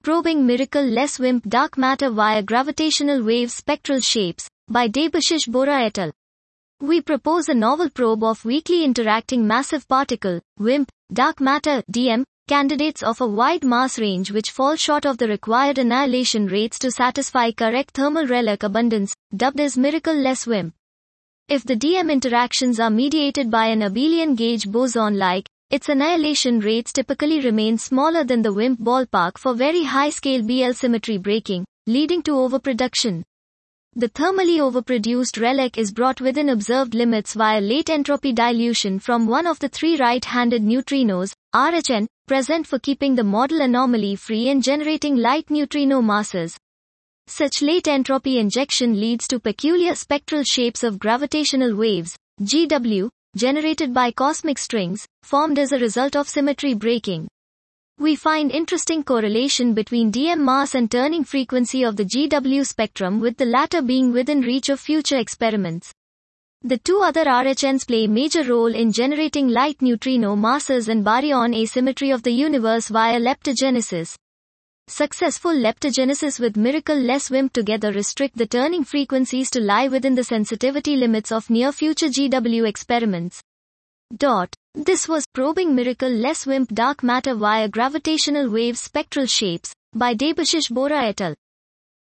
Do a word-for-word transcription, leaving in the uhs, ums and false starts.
Probing Miracle-less WIMP Dark Matter via Gravitational Wave Spectral Shapes, by Debashish Bora et al. We propose a novel probe of weakly interacting massive particle, WIMP, dark matter, D M, candidates of a wide mass range which fall short of the required annihilation rates to satisfy correct thermal relic abundance, dubbed as Miracle-less WIMP. If the D M interactions are mediated by an abelian gauge boson-like, its annihilation rates typically remain smaller than the WIMP ballpark for very high-scale B L symmetry breaking, leading to overproduction. The thermally overproduced relic is brought within observed limits via late entropy dilution from one of the three right-handed neutrinos, R H N, present for keeping the model anomaly free and generating light neutrino masses. Such late entropy injection leads to peculiar spectral shapes of gravitational waves, G W, generated by cosmic strings, formed as a result of symmetry breaking. We find interesting correlation between D M mass and turning frequency of the G W spectrum, with the latter being within reach of future experiments. The two other R H Ns play a major role in generating light neutrino masses and baryon asymmetry of the universe via leptogenesis. Successful leptogenesis with Miracle-less WIMP together restrict the turning frequencies to lie within the sensitivity limits of near-future G W experiments. Dot. This was Probing Miracle-less WIMP Dark Matter via Gravitational Wave Spectral Shapes, by Debashish Bora et al.